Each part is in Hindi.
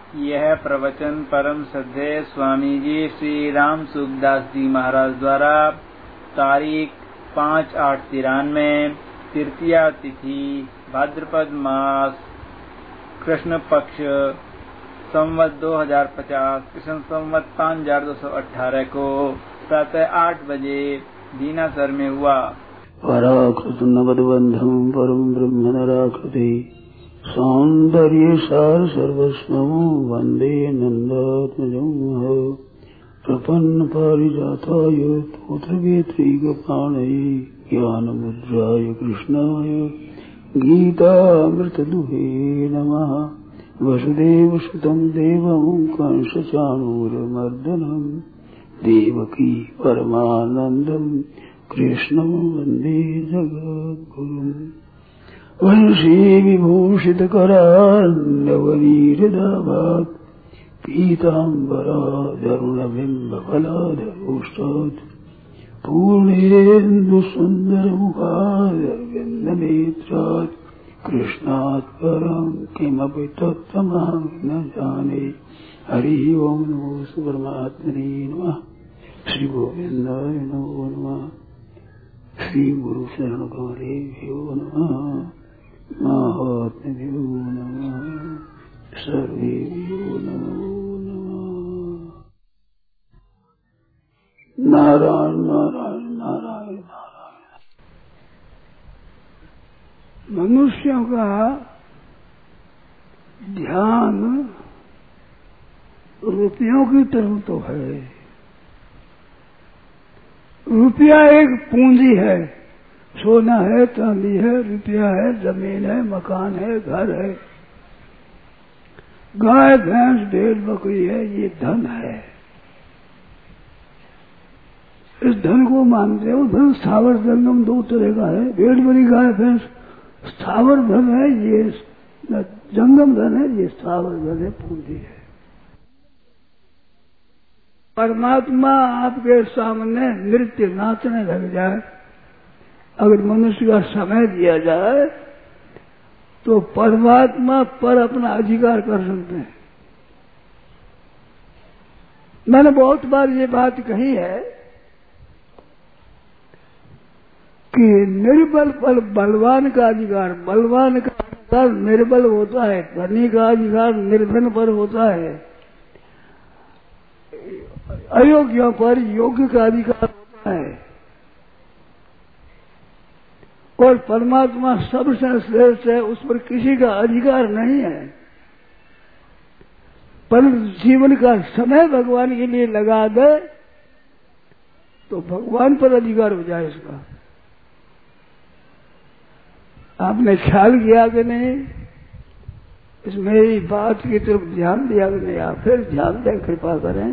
यह प्रवचन परम श्रद्धेय स्वामी जी श्री राम सुखदास जी महाराज द्वारा तारीख 5/8/93 तृतीया तिथि भाद्रपद मास कृष्ण पक्ष संवत 2050 कृष्ण संवत 5218 को प्रातः 8 बजे दीनासर में हुआ। पराकृत नवद्बंधम परम ब्रह्म नराकृति सौंदर्य सार सर्वस्वं वंदे नंदात्मजं प्रपन्न पारिजाताय पुत्रवेत्रैकपाणये ज्ञानमुद्राय कृष्णाय गीतामृतदुहे नमः। वसुदेवसुतं देवं कंसचाणूरमर्दनं देवकी परमानन्दं कृष्णं वन्दे जगद्गुरुम्। वंशी विभूषितकरान्नवनीरदाभात् पीताम्बरादरुणबिम्बफलाधरोष्टात् पूर्णेन्दुसुन्दरमुखादरविन्दनेत्रात् कृष्णात् परं किमपि तत्त्वमहं न जाने। हरिः ओम् नमो परमात्मने नमः। श्री गोविन्दाय नमो नमः। श्री गुरु शरण कमलेभ्यो नमः। महात्म्यो नमः। सर्वेभ्यो नमो नमः। नारायण नारायण नारायण नारायण। मनुष्यों का ध्यान रुपयों की तरफ तो है। रुपया एक पूंजी है, सोना है, चांदी है, रुपया है, जमीन है, मकान है, घर है, गाय भैंस भेड़ बकरी है, ये धन है। इस धन को मानते हो। धन स्थावर जंगम दो तरह का है। भेड़ बकरी गाय भैंस स्थावर धन है, ये जंगम धन है, ये स्थावर धन है, पूंजी है। परमात्मा आपके सामने नृत्य नाचने लग जाए, अगर मनुष्य का समय दिया जाए तो परमात्मा पर अपना अधिकार कर सकते हैं। मैंने बहुत बार ये बात कही है कि निर्बल पर बलवान का अधिकार, बलवान का अधिकार निर्बल होता है, धनी का अधिकार निर्धन पर होता है, अयोग्यों पर योग्य का अधिकार होता है। और परमात्मा सबसे श्रेष्ठ है, उस पर किसी का अधिकार नहीं है। पर जीवन का समय भगवान के लिए लगा दे तो भगवान पर अधिकार हो जाए इसका। आपने ख्याल किया कि नहीं? इस मेरी बात की तरफ ध्यान दिया कि नहीं? आप फिर ध्यान दें, कृपा करें।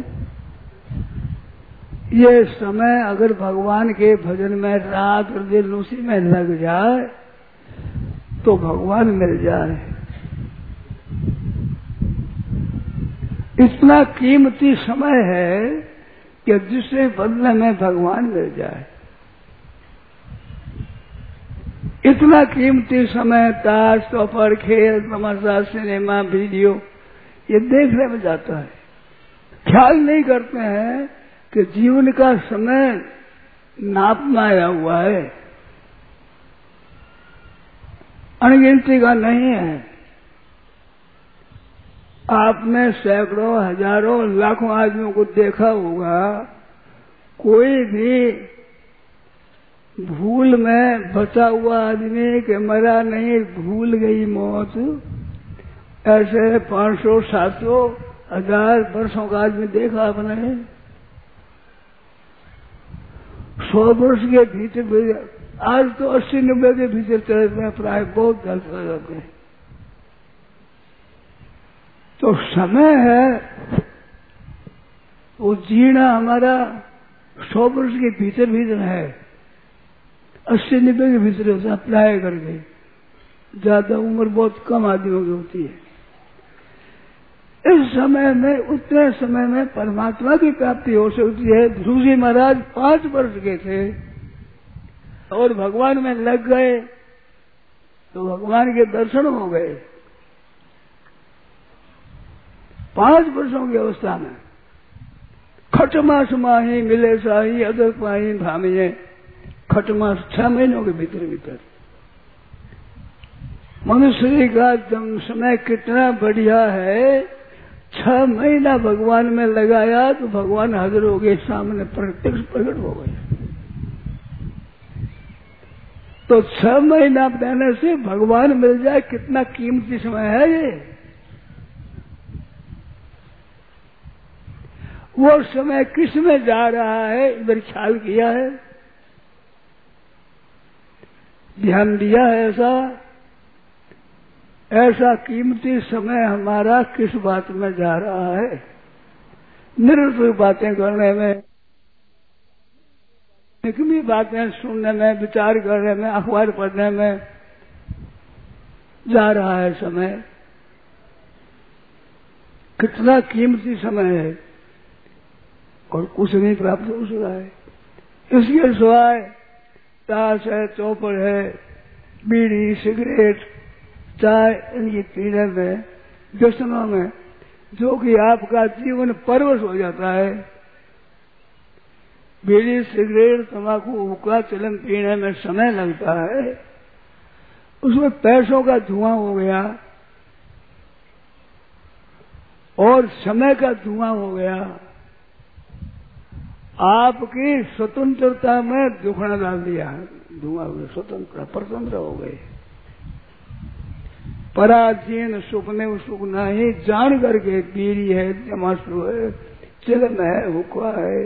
ये समय अगर भगवान के भजन में रात और दिन उसी में लग जाए तो भगवान मिल जाए। इतना कीमती समय है कि जिससे बदले में भगवान मिल जाए। इतना कीमती समय ताश चौपड़ खेल तमाशा सिनेमा वीडियो ये देखने में जाता है। ख्याल नहीं करते हैं कि जीवन का समय नापना आया हुआ है, अनगिनती का नहीं है। आपने सैकड़ों हजारों लाखों आदमियों को देखा होगा, कोई भी भूल में बचा हुआ आदमी के मरा नहीं, भूल गई मौत, ऐसे 500, 700, 1000 वर्षों का आदमी देखा आपने? 100 वर्ष के भीतर, आज तो 80-90 के भीतर चले गए, प्राय बहुत जल्द हो जाते हैं। तो समय है वो जीना हमारा 100 वर्ष के भीतर भीतर है, 80-90 के भीतर होता है अप्लाई करके। ज्यादा उम्र बहुत कम आदमियों की होती है। इस समय में, उतने समय में परमात्मा की प्राप्ति हो सकती है। ध्रुव जी महाराज 5 वर्ष के थे और भगवान में लग गए तो भगवान के दर्शन हो गए। 5 वर्षों की अवस्था में खटमास माही मिले साही अदर पाही भामिये, खटमास 6 महीनों के भीतर मनुष्य का समय कितना बढ़िया है। 6 महीना भगवान में लगाया तो भगवान हाजिर हो गए, सामने प्रत्यक्ष प्रकट हो गए। तो 6 महीना देने से भगवान मिल जाए, कितना कीमती समय है ये। वो समय किस में जा रहा है, इधर ख्याल किया है, ध्यान दिया है? ऐसा कीमती समय हमारा किस बात में जा रहा है? निरर्थक बातें करने में, निकमी बातें सुनने में, विचार करने में, अखबार पढ़ने में जा रहा है समय। कितना कीमती समय है और कुछ नहीं प्राप्त हो सका है। इसके सिवाय ताश है, चौपड़ है, बीड़ी, सिगरेट, चाय, इनकी पीने में, व्यसनों में, जो कि आपका जीवन परवश हो जाता है। बीड़ी, सिगरेट, तंबाकू, हुक्का, चिलम पीने में समय लगता है, उसमें पैसों का धुआं हो गया और समय का धुआं हो गया। आपकी स्वतंत्रता में दुखड़ा डाल दिया, धुआं हो गया, स्वतंत्रता परतंत्र हो गए। पराधीन सुख में सुख नहीं जान करके बीड़ी है, तमाशू है, चिलम है, हुक्का है,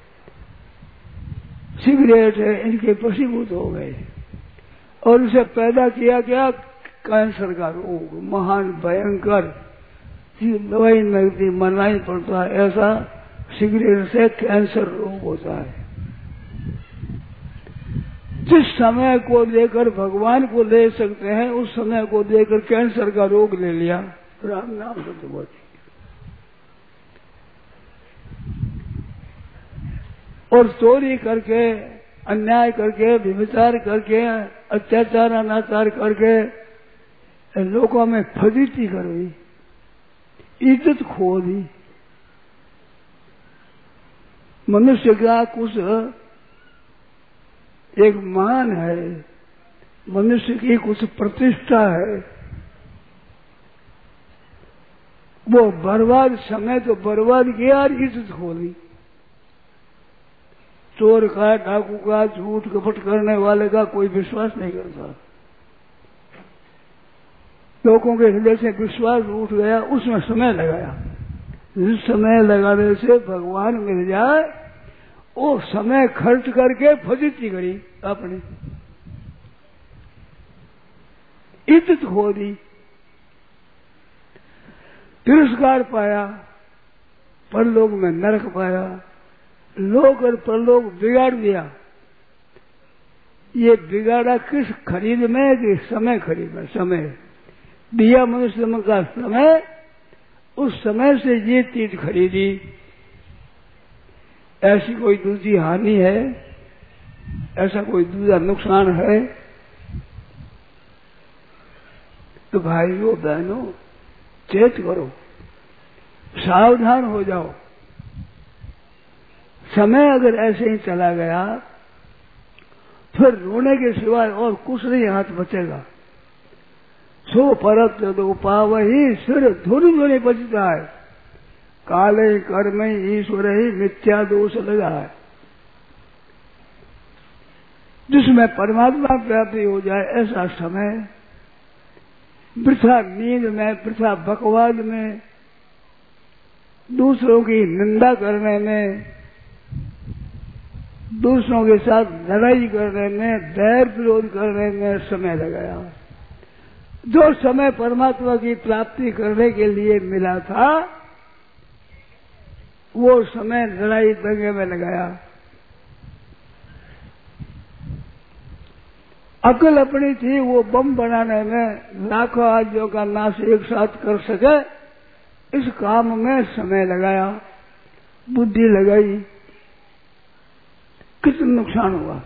सिगरेट है, इनके वशीभूत हो गए और इसे पैदा किया क्या? कैंसर का रोग, महान भयंकर, दवाई लगती, मरना ही पड़ता है। ऐसा सिगरेट से कैंसर रोग होता है। जिस समय को लेकर भगवान को ले सकते हैं, उस समय को लेकर कैंसर का रोग ले लिया। राम नाम से बोल, और चोरी करके, अन्याय करके, व्यभिचार करके, अत्याचार अनाचार करके लोगों में फजीती कर दी, इज्जत खो दी। मनुष्य का कुछ एक मान है, मनुष्य की कुछ प्रतिष्ठा है, वो बर्बाद, समय तो बर्बाद किया और इज्जत खो दी। चोर का, डाकू का, झूठ कपट करने वाले का कोई विश्वास नहीं करता। लोगों के हृदय से विश्वास उठ गया, उसमें समय लगाया। जिस समय लगाने से भगवान मिल जाए, वो समय खर्च करके फजीती करी, अपनी इज्जत खो दी, तिरस्कार पाया, परलोक में नरक पाया, लोक और परलोक बिगाड़ दिया। ये बिगाड़ा किस खरीद में? कि समय खरीद में। समय दिया मनुष्य का समय, उस समय से ये चीज खरीदी। ऐसी कोई दूसरी हानि है? ऐसा कोई दूसरा नुकसान है? तो भाइयों बहनों, चेत करो, सावधान हो जाओ। समय अगर ऐसे ही चला गया फिर रोने के सिवाय और कुछ नहीं हाथ बचेगा। सो परत तो पावही सिर धुन धुनि बचता है, काले कर्म ईश्वर ही मिथ्या दोष लगा है। जिसमें परमात्मा प्राप्ति हो जाए, ऐसा समय वृथा नींद में, वृथा बकवाद में, दूसरों की निंदा करने में, दूसरों के साथ लड़ाई करने में, बैर विरोध करने में समय लगाया। जो समय परमात्मा की प्राप्ति करने के लिए मिला था, वो समय लड़ाई दंगे में लगाया। अकल अपनी थी, वो बम बनाने में लाखों आदमियों का नाश एक साथ कर सके, इस काम में समय लगाया, बुद्धि लगाई, कितना नुकसान हुआ।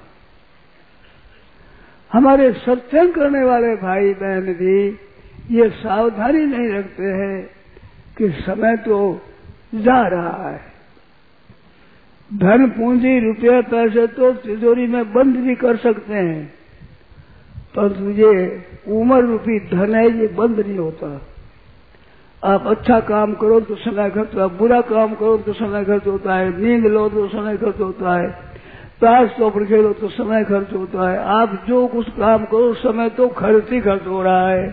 हमारे सत्संग करने वाले भाई बहन भी ये सावधानी नहीं रखते हैं कि समय तो जा रहा है। धन पूंजी रुपये पैसे तो तिजोरी में बंद भी कर सकते हैं, परंतु ये उम्र रूपी धन है, ये बंद नहीं होता। आप अच्छा काम करो तो समय खर्च होता है, बुरा काम करो तो समय खर्च होता है, नींद लो तो समय खर्च होता है, ताश तोड़ खेलो तो समय खर्च होता है। आप जो कुछ काम करो समय तो खर्च ही खर्च हो रहा है।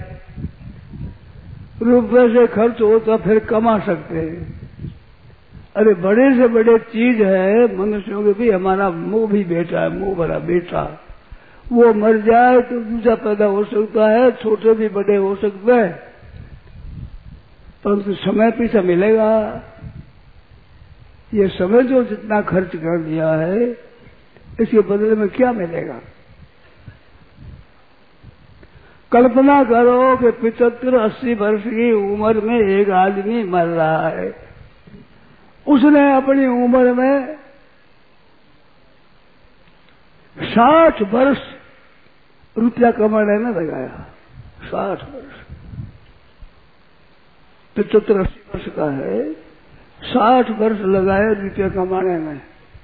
रुपये से खर्च हो तो फिर कमा सकते हैं। अरे बड़े से बड़े चीज है मनुष्यों के भी, हमारा मुंह भी बेटा है, मुंह भरा बेटा, वो मर जाए तो दूसरा पैदा हो सकता है, छोटे भी बड़े हो सकते हैं, परंतु समय पीछे मिलेगा। ये समय जो जितना खर्च कर दिया है इसके बदले में क्या मिलेगा? कल्पना करो कि 75-80 वर्ष की उम्र में एक आदमी मर रहा है, उसने अपनी उम्र में 60 वर्ष रुपया कमाने में लगाया। 60 वर्ष, 75-80 वर्ष का है, 60 वर्ष लगाए रुपया कमाने में,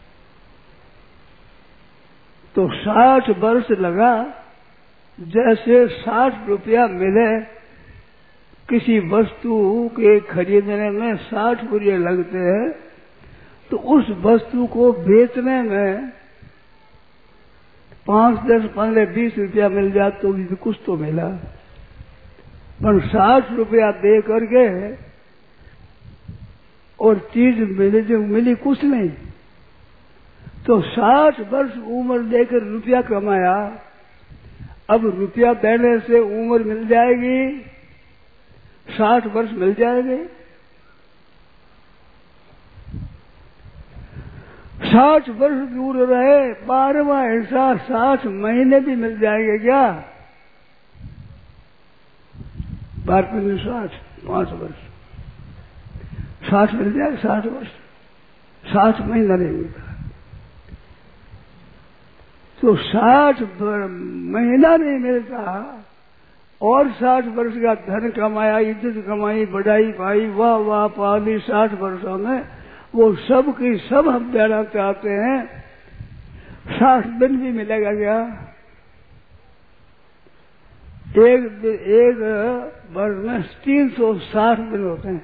तो 60 वर्ष लगा। जैसे 60 रुपया मिले किसी वस्तु के खरीदने में 60 रुपये लगते हैं, तो उस वस्तु को बेचने में 5, 10, 15, 20 रुपया मिल जाए तो भी कुछ तो मिला। पर 60 रुपया दे करके और चीज मिली जो मिली कुछ नहीं। तो 60 वर्ष उम्र देकर रुपया कमाया, अब रुपया देने से उम्र मिल जाएगी, 60 वर्ष मिल जाएंगे। 60 वर्ष दूर रहे, 12वां हिस्सा 60 महीने भी मिल जाएंगे क्या? 12 60, 5 वर्ष 60 मिल जाएगा। 60 वर्ष, 60 महीना नहीं मिलता, तो 60 महीना नहीं मिलता और 60 वर्ष का धन कमाया, इज्जत कमाई, बढ़ाई पाई, वाह वाह पाली 60 वर्षों में, वो सब की सब हम देना चाहते हैं। 60 दिन भी मिलेगा क्या? एक वर्ष में 360 दिन होते हैं।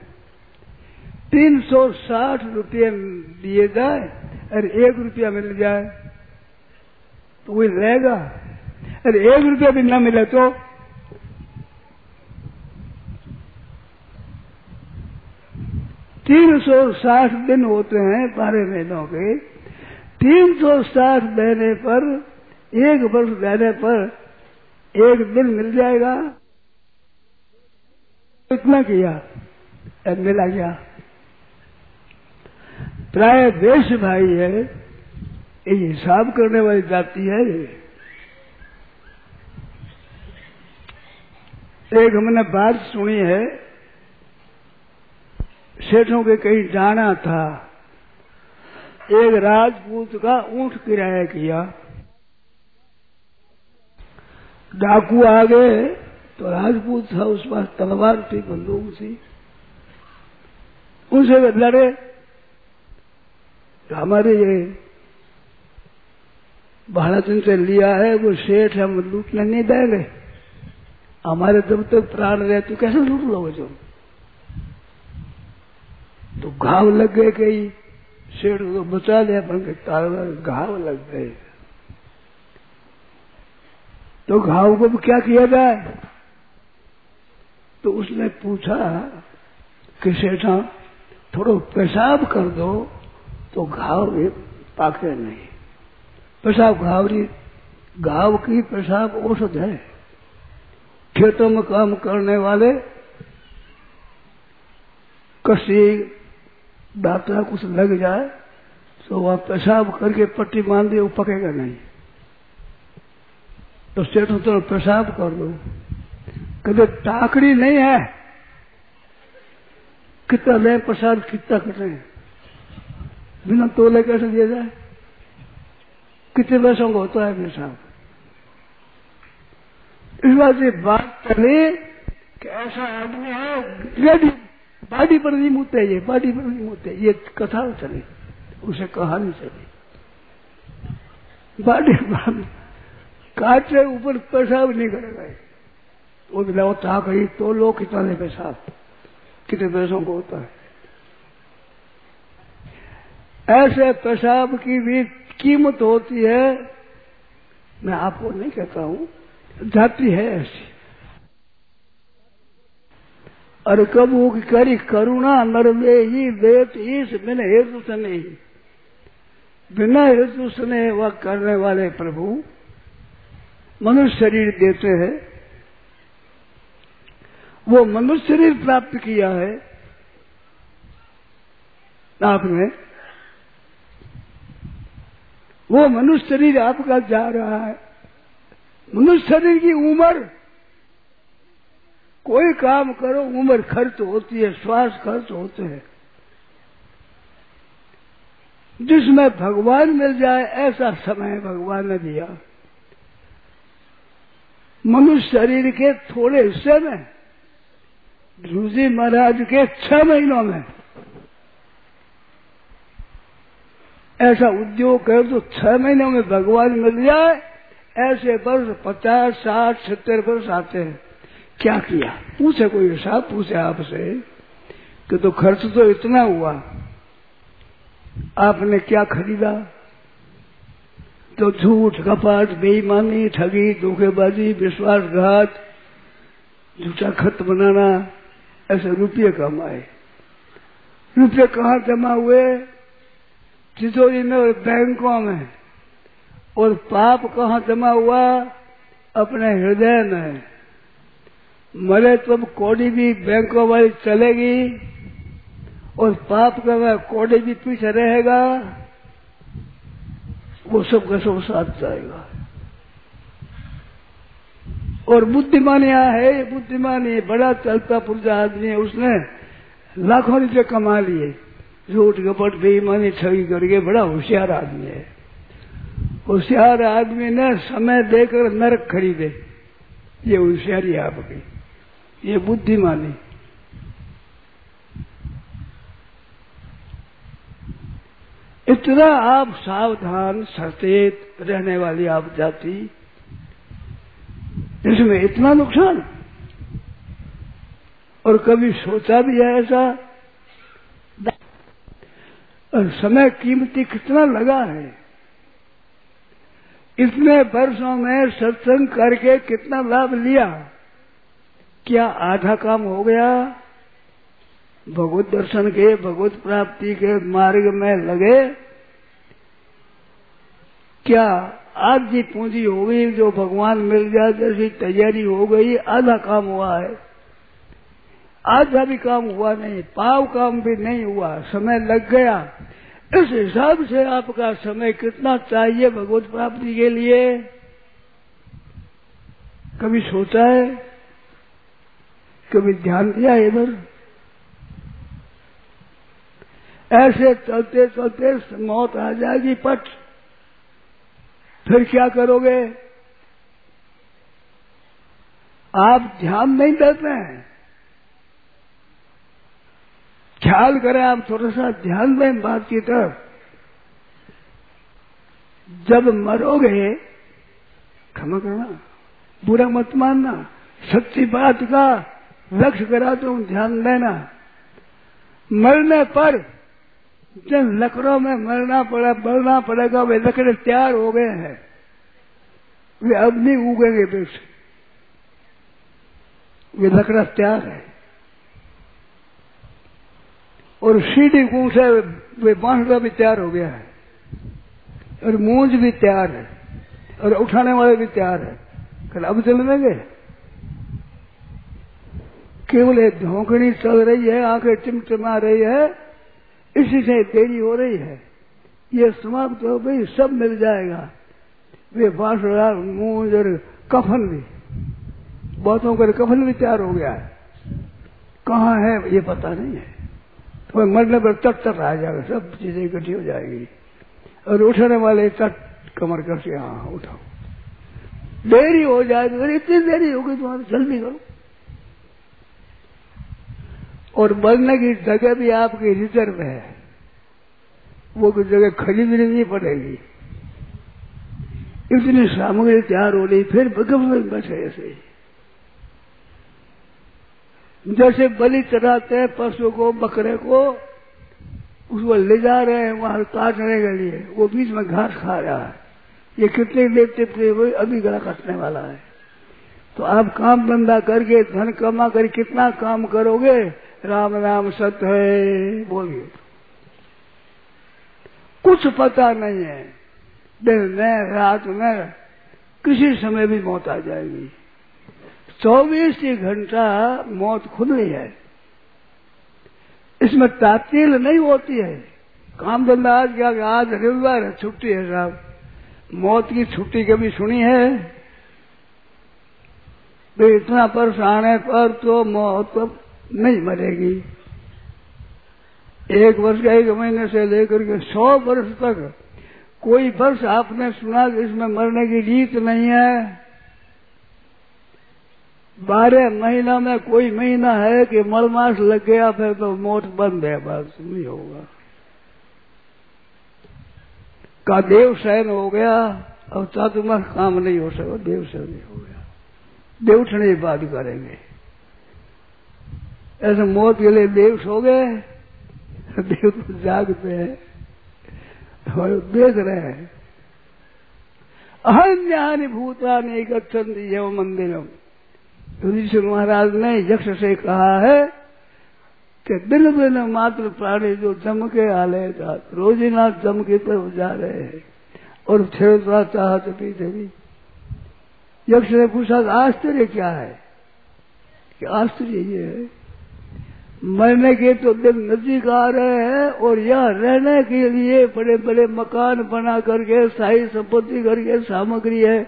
360 रुपये दिए जाए और 1 रुपया मिल जाए तो वही रहेगा। अरे 1 रुपया भी न मिले तो 360 दिन होते हैं 12 महीनों के। 360 देने पर, 1 वर्ष देने पर 1 दिन मिल जाएगा। इतना किया अब मिला गया। प्राय देश भाई है, ये हिसाब करने वाली जाति है। एक हमने बात सुनी है, सेठों के कहीं जाना था, एक राजपूत का ऊंट किराया किया, डाकू आ गए तो राजपूत था, उस पास तलवार थी, बंदूक थी, उनसे वे लड़े। तो हमारे ये भाड़ा जिनसे लिया है वो सेठ हम लूटने नहीं देंगे, हमारे जब तक प्राण रहे तो कैसे लूट लोगे तुम? तो घाव लग गए, कई सेठ को बचा लिया, पर घाव लग गए। तो घाव को भी क्या किया जाए? तो उसने पूछा कि सेठा थोड़ा पेशाब कर दो तो घाव भी पाके नहीं। पेशाब घाव की पेशाब औषध है। खेतों में काम करने वाले कसी दाता कुछ लग जाए तो वह पेशाब करके पट्टी बांध दे, वो पकेगा नहीं। तो सेठों तो पेशाब कर दो। कभी टाकड़ी नहीं है, कितना ले प्रसाद, कितना कटे, बिना तोले कैसे दिया जाए? कितने पैसों का होता है पेशाब? इस बात से बात चली कि ऐसा आदमी है रेडी बाडी पर नहीं मुते, ये बाडी पर नहीं मुते, ये कथा चली, उसे कहानी चली। बाडी काट से ऊपर पेशाब नहीं करेगा, वो भी लो था कहीं तो लो कितना दे पेशाब, कितने पैसों को होता है। ऐसे पेशाब की भी कीमत होती है, मैं आपको नहीं कहता हूं, जाती है ऐसी। और कबू की करी करुणा नर में ही देत ईश बिना हेतु से नहीं, बिना हेतु से वह करने वाले प्रभु मनुष्य शरीर देते हैं। वो मनुष्य शरीर प्राप्त किया है आपने, वो मनुष्य शरीर आपका जा रहा है। मनुष्य शरीर की उम्र, कोई काम करो उम्र खर्च होती है, श्वास खर्च होते हैं। जिसमें भगवान मिल जाए ऐसा समय भगवान ने दिया। मनुष्य शरीर के थोड़े हिस्से में, ध्रुव जी महाराज के 6 महीनों में ऐसा उद्योग कर तो 6 महीनों में भगवान मिल जाए, ऐसे वर्ष 50, 60, 70 वर्ष आते हैं। क्या किया? पूछे कोई हिसाब पूछे आपसे कि तो खर्च तो इतना हुआ, आपने क्या खरीदा? तो झूठ, कपट, बेईमानी, ठगी, धोखेबाजी, विश्वासघात, झूठा खत बनाना, ऐसे रुपये कमाए। रुपये कहाँ जमा हुए? तिजोरी में और बैंकों में। और पाप कहाँ जमा हुआ? अपने हृदय में। मरे तो कौड़ी भी बैंकों वाली चलेगी और पाप का कौड़ी भी पीछे रहेगा, वो सब का सब साथ जाएगा। और बुद्धिमानी है, बुद्धिमानी बड़ा चलता पुरजा आदमी है, उसने लाखों रुपये कमा लिए, झूठ कपट बेईमानी ठगी करके बड़ा होशियार आदमी है। होशियार आदमी ने समय देकर नरक खरीदे, ये होशियारी आपकी, ये बुद्धिमानी। इतना आप सावधान सचेत रहने वाली आप जाति, इसमें इतना नुकसान। और कभी सोचा भी है ऐसा? और समय कीमती कितना लगा है, इतने वर्षों में सत्संग करके कितना लाभ लिया? क्या आधा काम हो गया? भगवत दर्शन के, भगवत प्राप्ति के मार्ग में लगे, क्या आधी पूंजी हो गई, जो भगवान मिल जाए जैसी तैयारी हो गई, आधा काम हुआ है। आधा भी काम हुआ नहीं, पाव काम भी नहीं हुआ, समय लग गया। इस हिसाब से आपका समय कितना चाहिए भगवत प्राप्ति के लिए? कभी सोचा है? कभी ध्यान दिया इधर? ऐसे चलते चलते मौत आ जाएगी पट, फिर क्या करोगे? आप ध्यान नहीं देते हैं। ख्याल करें, आप थोड़ा सा ध्यान दें बात की तरफ। जब मरोगे, क्षमा करना, बुरा मत मानना, सच्ची बात का लक्ष्य कराता हूं, ध्यान देना। मरने पर जिन लकड़ों में मरना पड़ेगा, वे लकड़े तैयार हो गए हैं, वे अब नहीं उगेंगे वृक्ष, वे लकड़ा तैयार है। और सीढ़ी गुण से वे बांसुरा भी तैयार हो गया है, और मूंज भी तैयार है, और उठाने वाले भी तैयार है। कल अब चलेंगे, केवल एक धोखड़ी चल रही है, आंखें टिमटिमा रही है, इसी से देरी हो रही है। ये समाप्त हो गई, सब मिल जाएगा। वे बांसुरा, मूंज और कफन भी, बहुतों का कफन भी तैयार हो गया है। कहाँ है ये पता नहीं है। तो मरने पर तट आ जाएगा, सब चीजें इकट्ठी हो जाएगी। और उठाने वाले तट कमर करके, हाँ उठाओ। देरी हो जाएगी, अगर इतनी देरी हो गई तुम्हारी, जल्दी करो। और मरने की जगह भी आपकी रिजर्व है, वो कोई जगह खरीदनी नहीं पड़ेगी। इतनी सामग्री तैयार हो रही, फिर भगवान बचे ऐसे। जैसे बलि चढ़ाते हैं पशु को, बकरे को, उसको ले जा रहे हैं वहां काटने के लिए, वो बीच में घास खा रहा है, ये कितने देर टिपते हुए अभी गला काटने वाला है। तो आप काम धंधा करके धन कमा कर कितना काम करोगे, राम राम सत्य है बोलिए, कुछ पता नहीं है। दिन में रात में किसी समय भी मौत आ जाएगी। 24 ही घंटा मौत खुद ही है, इसमें तातील नहीं होती है। काम धंधा आज क्या, आज रविवार है, छुट्टी है साहब, मौत की छुट्टी कभी सुनी है? तो इतना परेशान है पर तो मौत तो नहीं मरेगी। 1 वर्ष का 1 महीने से लेकर के 100 वर्ष तक कोई वर्ष आपने सुना कि इसमें मरने की रीत नहीं है? 12 महीना में कोई महीना है कि मलमास लग गया फिर तो मौत बंद है, बस नहीं होगा। का देव शयन हो गया, अब चातुर्मास काम नहीं हो सका, देव शयन नहीं हो गया, देवठने बात करेंगे। ऐसे मौत के लिए देव सो गए, देव तो जागते हैं और देख रहे हैं। अहन्यानि भूतानि गच्छन्ति यम मंदिरम। युधिष्ठिर महाराज ने यक्ष से कहा है कि दिन दिन मात्र प्राणी जो जम के आले जात, रोजिना जम की तरफ जा रहे हैं और छेड़ता चाहते पीछे भी। यक्ष ने पूछा आश्चर्य क्या है? कि आश्चर्य ये है, मरने के तो दिन नजदीक आ रहे हैं और यहाँ रहने के लिए बड़े बड़े मकान बना करके शाही संपत्ति करके सामग्री है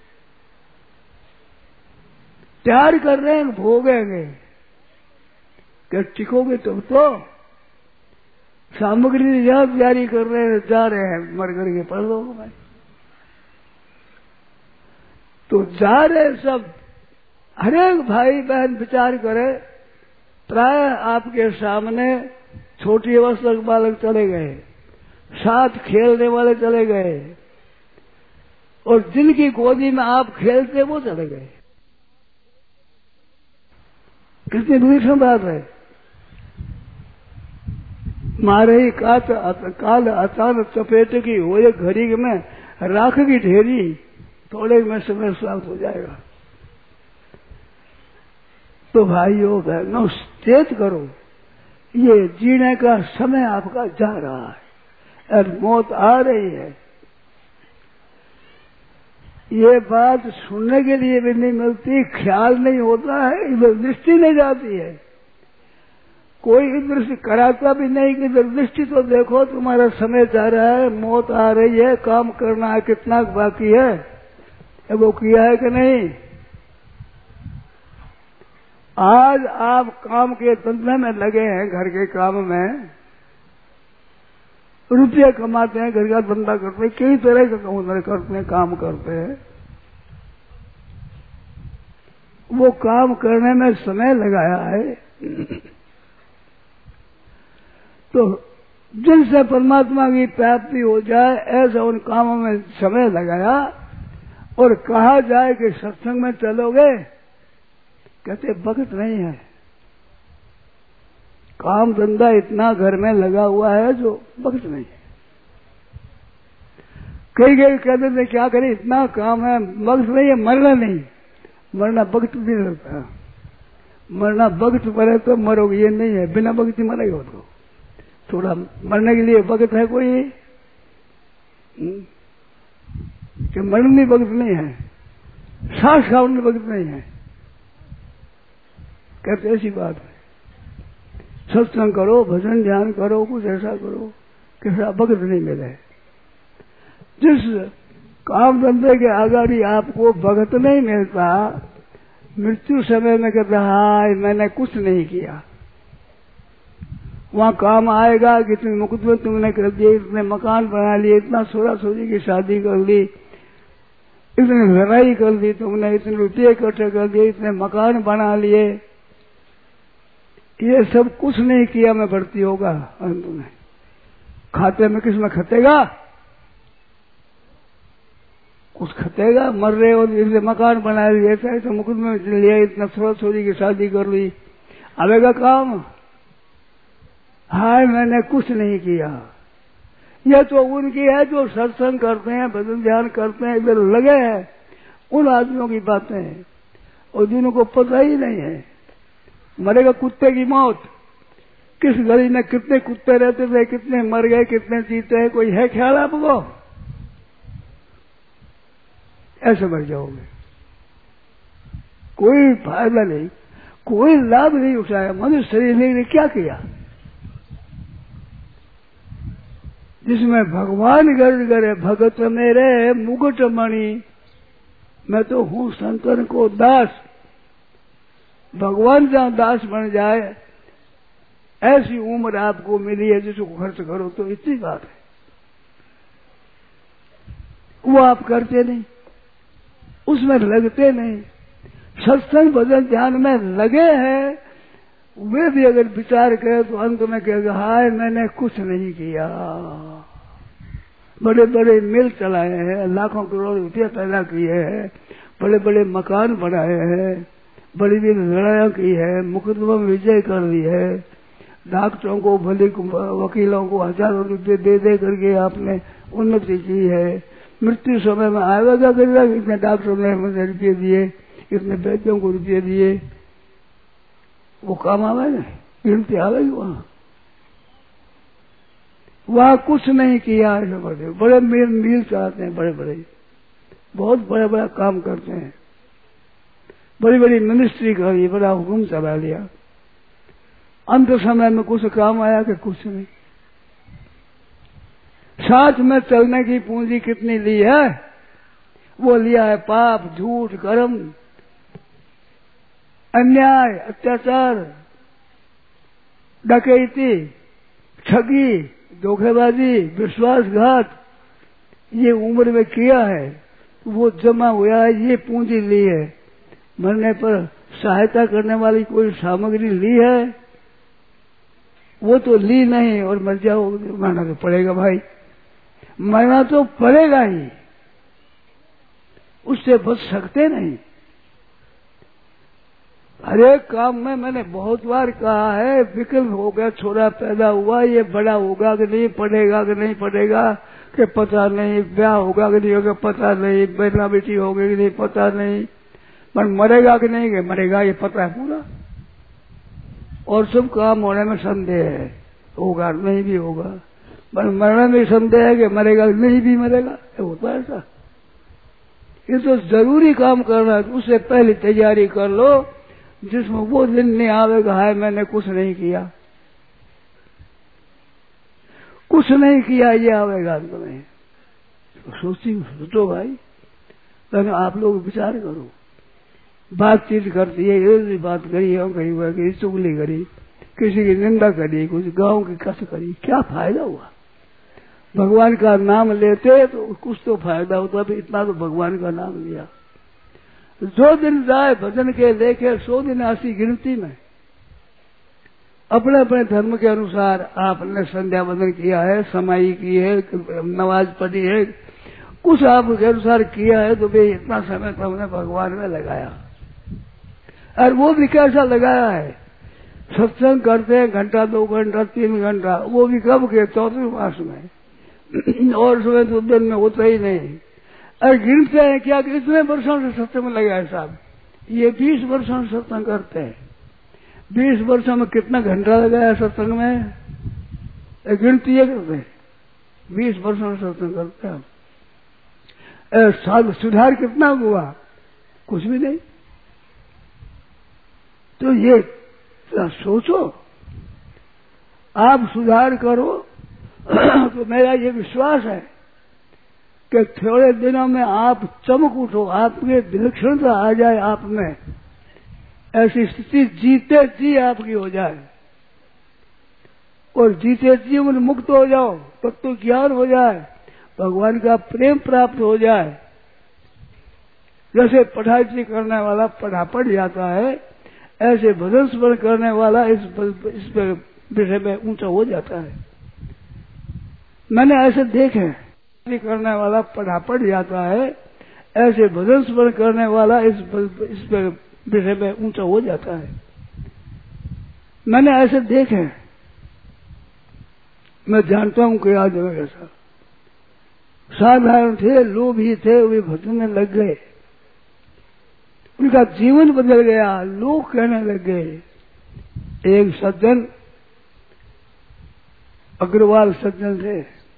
तैयार कर रहे हैं, भोगेंगे क्या टिकोगे तुम? तो सामग्री यहाँ तैयारी कर रहे हैं, जा रहे हैं मर करके पढ़ लो भाई। तो जा रहे सब, हर एक भाई बहन विचार करे। प्राय आपके सामने छोटी अवस्था के बालक चले गए, साथ खेलने वाले चले गए, और जिनकी गोदी में आप खेलते वो चले गए। कितनी दूर बात है। मारे ही काल अचानक चपेट की हो ये घड़ी में राख की ढेरी, थोड़े में समय समाप्त हो जाएगा। तो भाइयों बहनों चेत करो, ये जीने का समय आपका जा रहा है और मौत आ रही है। ये बात सुनने के लिए भी नहीं मिलती, ख्याल नहीं होता है, इधर दृष्टि नहीं जाती है, कोई इधर से कराता भी नहीं कि इधर दृष्टि तो देखो तुम्हारा समय जा रहा है, मौत आ रही है, काम करना है, कितना बाकी है, वो किया है कि नहीं? आज आप काम के धंधे में लगे हैं, घर के काम में रुपये कमाते हैं, घर का धंधा करते हैं, कई तरह का करते हैं, काम करते हैं। वो काम करने में समय लगाया है तो जिनसे परमात्मा की प्राप्ति हो जाए ऐसा उन कामों में समय लगाया। और कहा जाए कि सत्संग में चलोगे, कहते वक्त नहीं है, काम धंधा इतना घर में लगा हुआ है जो वक्त नहीं है। कई कहते थे क्या करें, इतना काम है, वक्त नहीं है, मरना नहीं, मरना वक्त भी नहीं लगता, मरना वक्त पड़े तो मरोगे, ये नहीं है बिना वक्त ही मरेगा। तो थोड़ा मरने के लिए वक्त है कोई कि मरने वक्त नहीं है, सांस खाने वक्त नहीं है, कहते ऐसी बात है। सत्संग करो, भजन ध्यान करो, कुछ ऐसा करो कि वक्त नहीं मिले। जिस काम धंधे के आगाड़ी आपको वक्त नहीं मिलता, मृत्यु समय में कहता हाय मैंने कुछ नहीं किया, वहां काम आएगा कि इतने मुकदमे तुमने कर दिए, इतने मकान बना लिए, इतना सोरा सोरी की शादी कर ली, इतनी लड़ाई कर दी तुमने, इतने रुपये इकट्ठे कर दिए, इतने मकान बना लिए, ये सब कुछ नहीं किया मैं भर्ती होगा अंत में। खाते में किस में खतेगा? कुछ खतेगा? मर रहे हो इसलिए मकान बना लिया, ऐसा मुकुंद में लिया, इतना छोरी की शादी कर ली, आवेगा काम? हाय मैंने कुछ नहीं किया। यह तो उनकी है जो सत्संग करते हैं, भजन ध्यान करते हैं, इधर लगे हैं, उन आदमियों की बातें हैं, और जिनको पता ही नहीं है। मरेगा कुत्ते की मौत। किस गली में कितने कुत्ते रहते थे, कितने मर गए, कितने जीते हैं, कोई है ख्याल आपको? ऐसे मर जाओगे, कोई फायदा नहीं, कोई लाभ नहीं उठाया। मनुष्य शरीर ने क्या किया? जिसमें भगवान गर्ज करे, भगत मेरे मुकुट मणि, मैं तो हूं संतन को दास। भगवान जहां दास बन जाए, ऐसी उम्र आपको मिली है जिसको खर्च करो, तो इतनी बात है। वो आप करते नहीं, उसमें लगते नहीं, सत्संग भजन ध्यान में लगे हैं। वे भी अगर विचार करें तो अंत में कहेगा हाय मैंने कुछ नहीं किया। बड़े बड़े मिल चलाए हैं, लाखों करोड़ रुपया पैदा किए हैं, बड़े बड़े मकान बनाए हैं, बड़ी बड़ी लड़ाइयां की है, मुकदमा में विजय कर ली है, डॉक्टरों को भले वकीलों को हजारों रुपये दे दे करके आपने उन्नति की है। मृत्यु समय में आएगा करेगा, इतने डॉक्टरों ने मुझे रुपये दिए, इतने वैद्यों को रुपये दिए, वो काम आवेगा? गिनती आवेगी? वहां कुछ नहीं किया है। बड़े मील चलाते हैं, बड़े बड़े बहुत बड़ा बड़ा काम करते हैं, बड़ी बड़ी मिनिस्ट्री करी, बड़ा हुक्म चला लिया। अंत समय में कुछ काम आया कि कुछ नहीं। साथ में चलने की पूंजी कितनी ली है? वो लिया है पाप, झूठ, कर्म, अन्याय, अत्याचार, डकैती, ठगी, धोखेबाजी, विश्वासघात, ये उम्र में किया है, वो जमा हुआ है, ये पूंजी ली है। मरने पर सहायता करने वाली कोई सामग्री ली है? वो तो ली नहीं, और मर जाओ, मरना तो पड़ेगा भाई, मरना तो पड़ेगा ही, उससे बच सकते नहीं। हर एक काम में मैंने बहुत बार कहा है, विकल्प हो गया, छोरा पैदा हुआ, ये बड़ा होगा कि नहीं, पढ़ेगा कि नहीं पढ़ेगा कि पता नहीं, ब्याह होगा कि नहीं होगा पता नहीं, बेटा बेटी होगी कि नहीं पता नहीं, पर मरेगा कि नहीं, कि मरेगा ये पता है पूरा। और सब काम होने में संदेह है, होगा नहीं भी होगा, पर मरने में संदेह है कि मरेगा नहीं भी मरेगा, होता है ऐसा। ये तो जरूरी काम करना है, उससे पहले तैयारी कर लो, जिसमें वो दिन नहीं आवेगा हाय मैंने कुछ नहीं किया, कुछ नहीं किया, ये आवेगा तुम्हें। तो सोचो भाई, लेकिन आप लोग विचार करो। बातचीत करती है, ये भी बात करी है, कहीं वह कहीं चुगली करी, किसी की निंदा करी, कुछ गांव की कस करी, क्या फायदा हुआ? भगवान का नाम लेते तो कुछ तो फायदा होता, भी इतना तो भगवान का नाम लिया। जो दिन जाए भजन के लेके 100 दिन ऐसी गिनती में अपने अपने धर्म के अनुसार आपने संध्या वंदन किया है, समाई की है, नमाज पढ़ी है, कुछ आपके अनुसार किया है, तो भाई इतना समय तो हमने भगवान में लगाया। और वो भी कैसा लगाया है? सत्संग करते हैं घंटा, 2 घंटा, 3 घंटा, वो भी कब के? 4 मास में, और समय तो दिन में होता ही नहीं। अरे गिनते हैं क्या कि इतने वर्षों से सत्संग में लगा है साहब, ये 20 वर्षों से सत्संग करते हैं, 20 वर्षों में कितना घंटा लगाया है सत्संग में? गिनती है करते हैं, 20 वर्षों से सत्संग करते हैं। साल सुधार कितना हुआ? कुछ भी नहीं। तो ये सोचो, आप सुधार करो तो मेरा ये विश्वास है कि थोड़े दिनों में आप चमक उठो, आपके विलक्षणता आ जाए आप में, ऐसी स्थिति जीते जी आपकी हो जाए, और जीते जी उन मुक्त हो जाओ, तत्व ज्ञान हो जाए, भगवान का प्रेम प्राप्त हो जाए। जैसे पढ़ाई करने वाला पढ़ जाता है, ऐसे भजन स्मरण करने वाला इस विषय में ऊंचा हो जाता है। मैंने ऐसे देखे करने वाला पढ़ जाता है, ऐसे भजन स्मरण करने वाला इस विषय में ऊंचा हो जाता है। मैंने ऐसे देखे, मैं जानता हूं कि आज जगह ऐसा साधारण थे, लोभी थे, वे भजन में लग गए, उनका जीवन बदल गया। लोग कहने लग गए। एक सज्जन अग्रवाल सज्जन थे,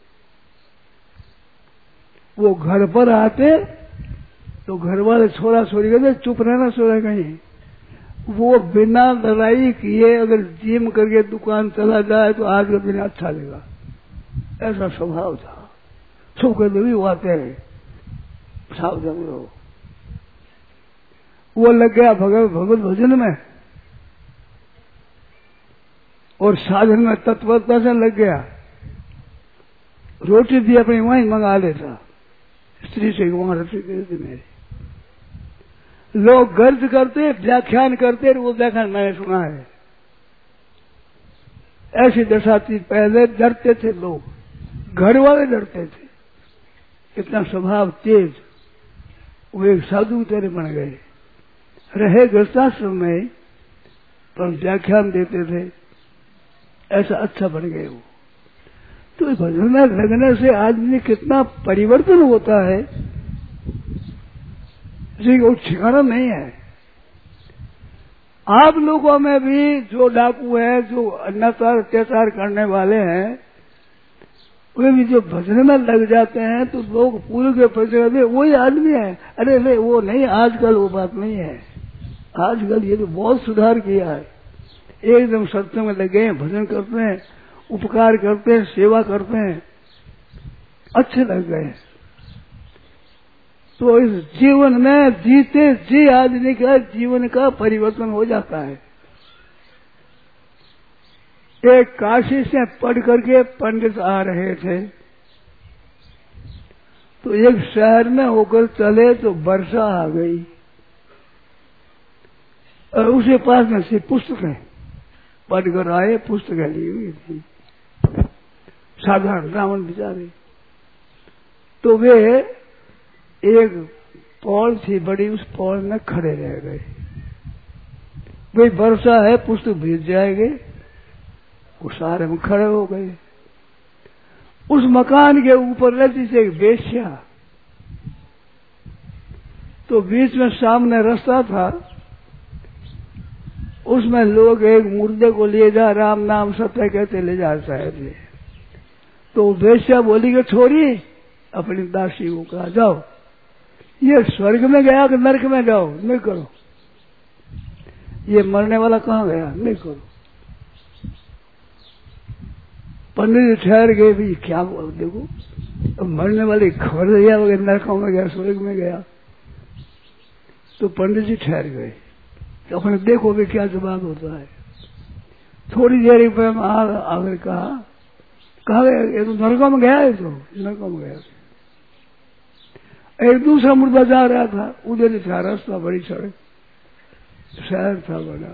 वो घर पर आते तो घर वाले छोरा छोरी कहते चुप रहना छोरा कहीं। वो बिना लड़ाई किए अगर जिम करके दुकान चला जाए तो आज का दिन अच्छा लगेगा, ऐसा स्वभाव था। सब कहते भी वो आते हैं, सावधान रहो। वो लग गया भगवत भजन में और साधन में तत्परता से लग गया। रोटी भी अपनी वहीं मंगा लेता, स्त्री से वहां रसोई करती मेरी। लोग गर्ज करते, व्याख्यान करते, वो व्याख्यान मैंने सुना है। ऐसी दशा थी, पहले डरते थे लोग, घर वाले डरते थे, इतना स्वभाव तेज। वो एक साधु तरह बन गए, रहे गृहस्थाश्रम में पर व्याख्यान देते थे, ऐसा अच्छा बन गए वो। तो भजन में लगने से आदमी कितना परिवर्तन होता है, जी वो ठिकाना नहीं है। आप लोगों में भी जो डाकू है, जो अत्याचार करने वाले हैं, वे भी जो भजन में लग जाते हैं तो लोग पूरे के पूरे वही आदमी है। अरे रे वो नहीं, आजकल वो बात नहीं है। आजकल ये तो बहुत सुधार किया है, एकदम सत्संग में लगे हैं, भजन करते हैं, उपकार करते हैं, सेवा करते हैं, अच्छे लग गए। तो इस जीवन में जीते जी आदमी का जीवन का परिवर्तन हो जाता है। एक काशी से पढ़ करके पंडित आ रहे थे, तो एक शहर में होकर चले तो वर्षा आ गई और उसके पास में से पुस्तकें पढ़कर आए, पुस्तकें ली हुई थी, साधारण ब्राह्मण बेचारे। तो वे एक पौड़ थी बड़ी, उस पौड़ में खड़े रह गए। भाई वर्षा है, पुस्तक भीग जाएंगे, वो सारे में खड़े हो गए। उस मकान के ऊपर रहती थी एक वेश्या, तो बीच में सामने रास्ता था, उसमें लोग एक मुर्दे को ले जा, राम नाम सत्य कहते ले जा रहे थे। तो वेश्या बोली कि छोरी अपनी दासी को कहा जाओ, ये स्वर्ग में गया कि नरक में जाओ, नहीं करो, ये मरने वाला कहाँ गया, नहीं करो। पंडित ठहर गए, भी क्या हुआ देखो, अब मरने वाली खबर दिया नरकों में गया, स्वर्ग में गया। तो पंडित जी ठहर गए, तो अपने देखो भी क्या जवाब होता है। थोड़ी देर में आकर कहा गया ये तो नरकों में गया है, तो नरकों में गया। एक दूसरा मुर्दा जा रहा था, उधर था रास्ता, बड़ी सड़क, शहर था बड़ा।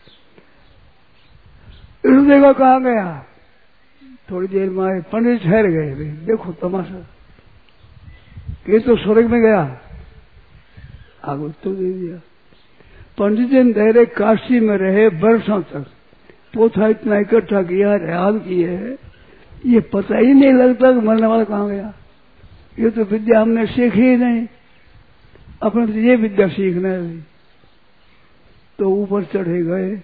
इस देखो कहाँ गया, थोड़ी देर में आए, पंडित ठहर गए, देखो तमाशा, ये तो स्वर्ग में गया। आगे उत्तर दे दिया। पंडित जी धैर्य काशी में रहे वर्षों तक, पोथा इतना इकट्ठा किया, रियाल किए है, ये पता ही नहीं लगता कि मरने वाला कहाँ गया। ये तो विद्या हमने सीखी ही नहीं, अपने तो ये विद्या सीखना है। तो ऊपर चढ़े गए,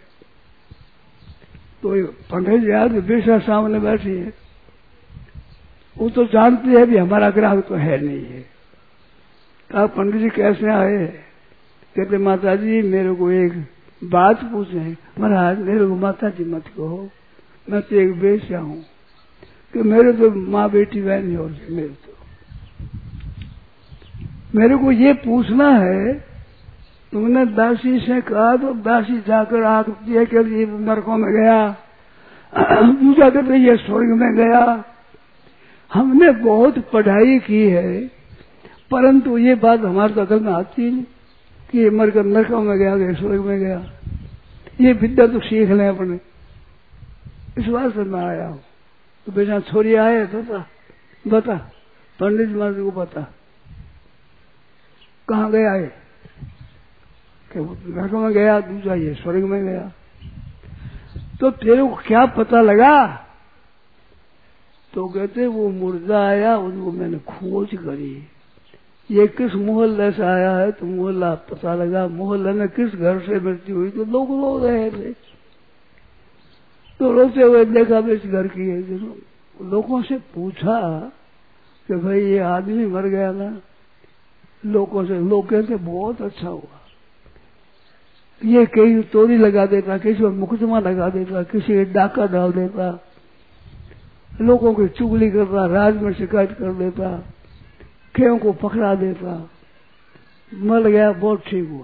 तो पंडित जी आज बेशा सामने बैठी है, वो तो जानती है भी हमारा ग्राहक तो है नहीं है। कहा पंडित जी कैसे आए, कहते माता जी मेरे को एक बात पूछे। महाराज मेरे को माता जी मत कहो, मैं तो एक बेशा हूँ, कि मेरे तो माँ बेटी बहन नहीं होती, मेरे को ये पूछना है, तुमने दासी से कहा तो दासी जाकर आती है कि ये नरकों में गया, दूसरा कहते ये स्वर्ग में गया। हमने बहुत पढ़ाई की है, परंतु ये बात हमारे तो अकल में आती नहीं कि ये मरकर नरकों में गया, स्वर्ग में गया। ये विद्या तो सीख लें अपने, इस बात से मैं आया हूँ। तो बेटा छोरी आए तो बता पंडित जी महाराज को बता कहाँ गया है, कि नरक में गया, दूसरा ये स्वर्ग में गया। तो तेरे को क्या पता लगा? तो कहते वो मुर्दा आया, उनको मैंने खोज करी, ये किस मोहल्ले से आया है, तो मोहल्ला पता लगा, मोहल्ले में किस घर से मृत्यु हुई, तो लोग रो रहे थे। तो रोते हुए देखा भी इस घर की है। लोगों से पूछा कि भाई ये आदमी मर गया ना, लोगों से लोग कहते बहुत अच्छा हुआ, ये कहीं तोड़ी लगा देता, किसी पर मुकदमा लगा देता, किसी के डाका डाल देता, लोगों की चुगली करता, राज में शिकायत कर देता, केयों को पकड़ा देता, मर गया बहुत ठीक हुआ।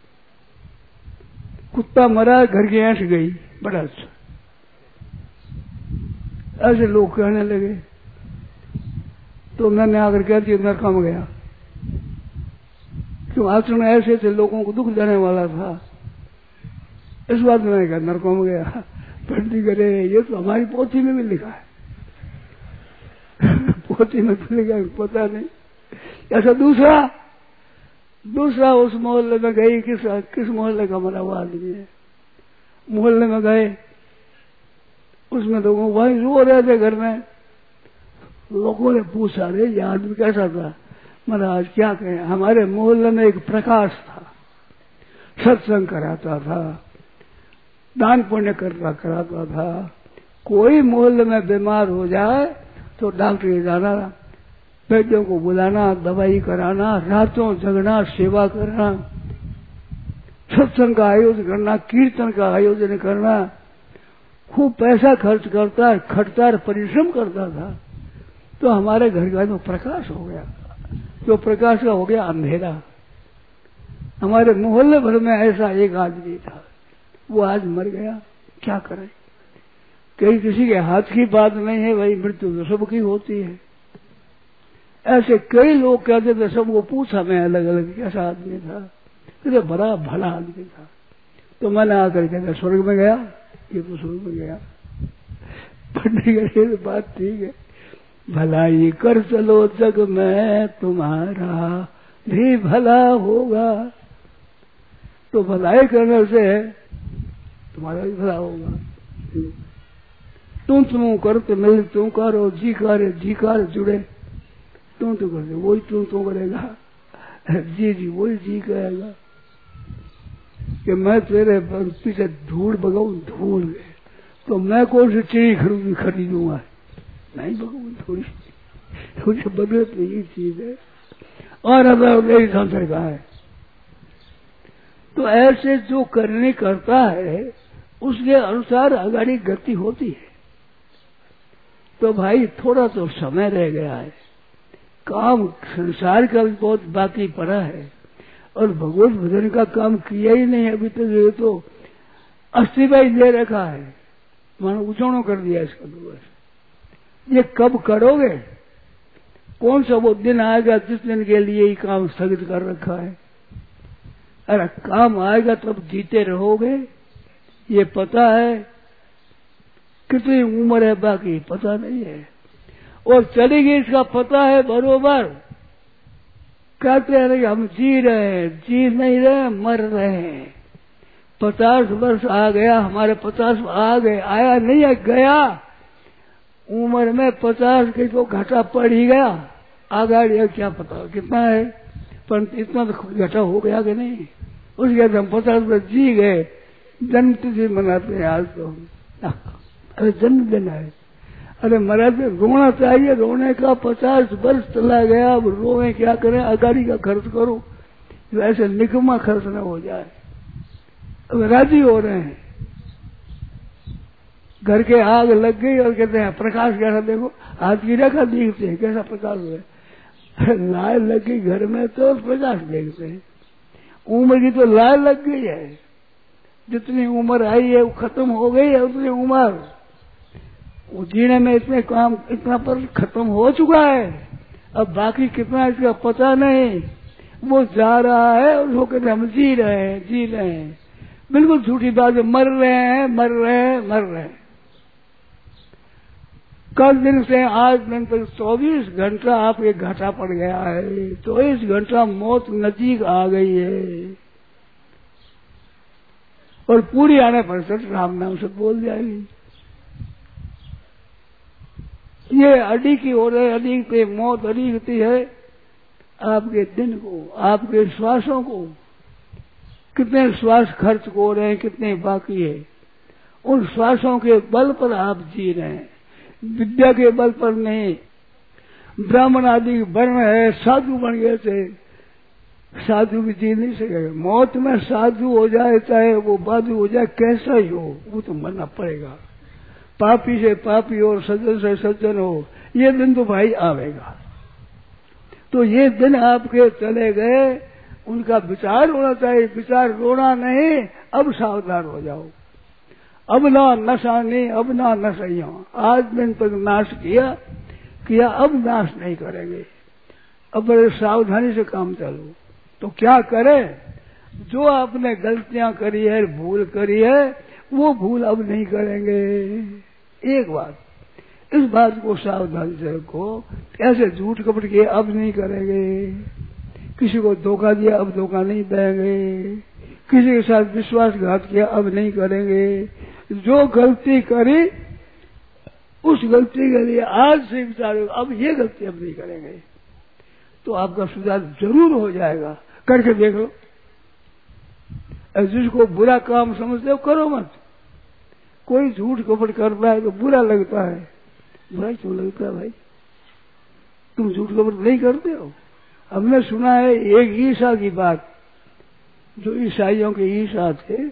कुत्ता मरा घर की ऐंठ गई, बड़ा अच्छा। ऐसे लोग कहने लगे। तो मैंने आकर कह दिया नरक में गया, क्यों आचरण ऐसे थे, लोगों को दुख देने वाला था। इस बात में मैंने कहा नरक में गया। पंडित करे ये तो हमारी पोथी में भी लिखा है। पोथी में तो लिखा है, पता नहीं। ऐसा दूसरा उस मोहल्ले में गई, किस मोहल्ले का मरा हुआ आदमी है, मोहल्ले में गए, उसमें लोगों वही रो रहे थे घर में। लोगों ने पूछा रे ये आदमी कैसा था? महाराज क्या कहें, हमारे मोहल्ले में एक प्रकाश था, सत्संग कराता था, दान पुण्य कराता था। कोई मोहल्ले में बीमार हो जाए तो डॉक्टर जाना, वैद्यों को बुलाना, दवाई कराना, रातों जगना, सेवा करना, सत्संग का आयोजन करना, कीर्तन का आयोजन करना, खूब पैसा खर्च करता, खटता और परिश्रम करता था। तो हमारे घर का तो प्रकाश हो गया, जो प्रकाश का हो गया अंधेरा। हमारे मोहल्ले भर में ऐसा एक आदमी था, वो आज मर गया, क्या करें? कहीं किसी के हाथ की बात नहीं है, भाई मृत्यु तो सबकी होती है। ऐसे कई लोग कहते थे, सबको पूछा मैं अलग अलग कैसा आदमी था, कहते बड़ा भला आदमी था। तो मैंने आकर कहते स्वर्ग में गया, ये तो स्वर्ग में गया। पंडित बात ठीक है, भलाई कर चलो जग में तुम्हारा भी भला होगा। तो भलाई करने से तुम्हारा भी भला होगा। तुम करते मिल तुम करो, जी कार जुड़े, तुम तो करते वही तुम करेगा, जी वही जी कहेगा कि मैं तेरे पीछे धूल बगाऊं, धूल गए तो मैं कौन सी चिड़ी खरीदूंगा? नहीं भगवान, थोड़ी बदलत यही चीज है। और अब यही संसार का है। तो ऐसे जो करने करता है उसके अनुसार आगाड़ी गति होती है। तो भाई थोड़ा तो समय रह गया है, काम संसार का भी बहुत बाकी पड़ा है, और भगवत भजन का काम किया ही नहीं अभी तक। ये तो अस्तित्व दे रखा है, मानो उचौनो कर दिया इसका। तो ये कब करोगे? कौन सा वो दिन आएगा जिस दिन के लिए ही काम स्थगित कर रखा है? अरे काम आएगा तब जीते रहोगे, ये पता है। कितनी उम्र है बाकी पता नहीं है, और चलेगी इसका पता है बरोबर। कहते हैं कि हम जी रहे हैं, जी नहीं रहे, मर रहे हैं। 50 वर्ष आ गया, हमारे 50 आ गए, आया नहीं है, गया। उम्र में 50 की तो घाटा पड़ ही गया, आगे क्या पता कितना है, पर इतना तो घाटा हो गया कि नहीं। उसके बाद हम 50 वर्ष जी गए, जन्म तिथि मनाते हैं आज तो। अरे जन्मदिन है, अरे मराते रोना चाहिए, रोने का 50 वर्ष चला गया, अब रोए क्या करें? अगाड़ी का खर्च करो, वैसे निकम्मा खर्च न हो जाए। अब राजी हो रहे हैं, घर के आग लग गई और कहते हैं प्रकाश कैसा देखो, आज की रेखा देखते हैं कैसा प्रकाश हुआ। लाल लग गई घर में तो प्रकाश देखते हैं। उम्र की तो लाल लग गई है, जितनी उम्र आई है वो खत्म हो गई है, उतनी उम्र वो जीने में इतने काम इतना पर खत्म हो चुका है। अब बाकी कितना इसका पता नहीं, वो जा रहा है और वो कहते हम जी रहे हैं। बिल्कुल झूठी बात है, मर रहे हैं मर रहे हैं मर रहे हैं। कल दिन से आज दिन तक 24 घंटा आपके घाटा पड़ गया है, 24 घंटा मौत नजीक आ गई है, और पूरी आने पर सच राम नाम से बोल जाएगी। ये अड़ी की ओर है, अड़ी पे मौत अड़ी होती है आपके दिन को, आपके श्वासों को। कितने श्वास खर्च हो रहे हैं, कितने बाकी है, उन श्वासों के बल पर आप जी रहे हैं, विद्या के बल पर नहीं। ब्राह्मण आदि वर्ण है, साधु बन गए थे, साधु भी जी नहीं सके। मौत में साधु हो जाए चाहे वो बाधु हो जाए, कैसा ही हो, वो तो मरना पड़ेगा। पापी से पापी और सज्जन से सज्जन हो, ये दिन तो भाई आवेगा। तो ये दिन आपके चले गए, उनका विचार होना चाहिए, विचार रोना नहीं। अब सावधान हो जाओ, अब ना नशा नहीं, अब ना नशा। आज दिन तक नाश किया, अब नाश नहीं करेंगे। अब बड़े सावधानी से काम चलो। तो क्या करें, जो आपने गलतियां करी है, भूल करी है, वो भूल अब नहीं करेंगे। एक बात, इस बात को सावधान से रखो, ऐसे झूठ कपट किए अब नहीं करेंगे। किसी को धोखा दिया अब धोखा नहीं देंगे, किसी के साथ विश्वासघात किया अब नहीं करेंगे। जो गलती करी उस गलती के लिए आज से विचार, अब ये गलती अब नहीं करेंगे, तो आपका सुधार जरूर हो जाएगा। करके देख लो। जिसको बुरा काम समझते हो करो मत। कोई झूठ कपट करता है तो बुरा लगता है, बुरा क्यों लगता है भाई? तुम झूठ कपट नहीं करते हो। हमने सुना है एक ईसा की बात, जो ईसाइयों के ईसा थे,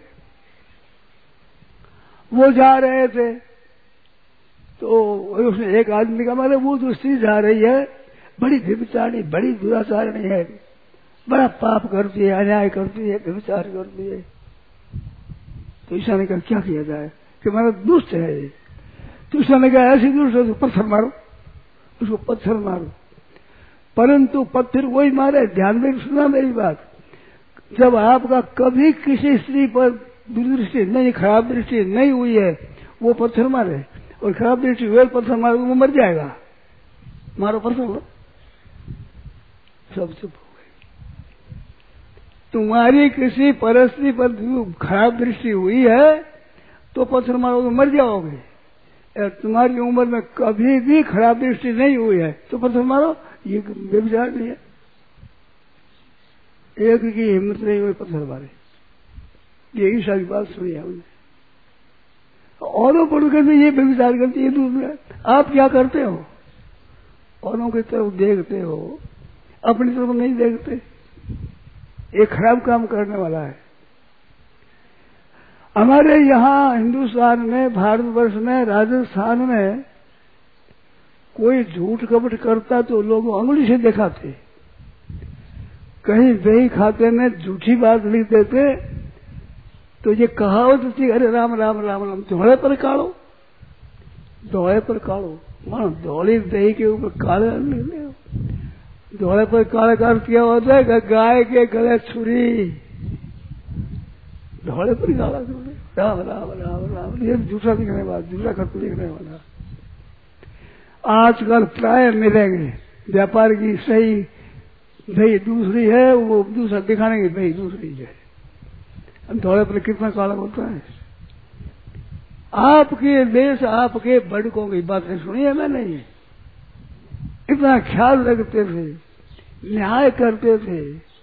वो जा रहे थे तो उसने एक आदमी का मतलब वो जो स्त्री जा रही है बड़ी व्यभिचारिणी, बड़ी दुराचारिणी है, बड़ा पाप करती है, अन्याय करती है, व्यभिचार करती है। तो ईसा ने कहा क्या किया जाए कि मेरा दुष्ट है। तो ईसा ने कहा ऐसी दुष्ट है तो पत्थर मारो, उसको पत्थर मारो। परंतु पत्थर वही मारे। ध्यान में सुना मेरी बात, जब आपका कभी किसी स्त्री पर दुर्दृष्टि नहीं, खराब दृष्टि नहीं हुई है, वो पत्थर मारे, और खराब दृष्टि हुए पत्थर मारे वो मर जाएगा। मारो पत्थर, सब चुप हो गए। तुम्हारी किसी परिस्थिति पर खराब दृष्टि हुई है तो पत्थर मारो तो मर जाओगे। तुम्हारी उम्र में कभी भी खराब दृष्टि नहीं हुई है तो पत्थर मारो, ये व्यभिचार नहीं है। एक की हिम्मत नहीं हुई पत्थर मारे। ये ईसा की बात सुनी है हमने। औरों पर कहते ये व्यभिचार करती है, दूसरा आप क्या करते हो? औरों की तरफ देखते हो, अपनी तरफ नहीं देखते। ये खराब काम करने वाला है। हमारे यहाँ हिंदुस्तान में, भारतवर्ष में, राजस्थान में कोई झूठ कपट करता तो लोग अंगुली से दिखाते। कहीं दही खाते में झूठी बात लिख देते तो ये कहावत थी, अरे राम राम राम राम, धोले पर काढ़ो, धोले पर काढ़ो। मानो धोली दही के ऊपर काले लिख दे। धोले पर काले का अर्थ क्या होता है? गाय के गले छुरी, धोले पर काला कर दे। राम राम राम राम, ये झूठा दिखने वाला, झूठा खत लिखने वाला। आजकल प्राय मिलेंगे व्यापार की सही दही दूसरी है, वो दूसरा दिखाने की दही दूसरी है। धोले पर कितना काला होता है। आपके देश, आपके बड़कों की बातें सुनी है मैंने। इतना ख्याल रखते थे, न्याय करते थे।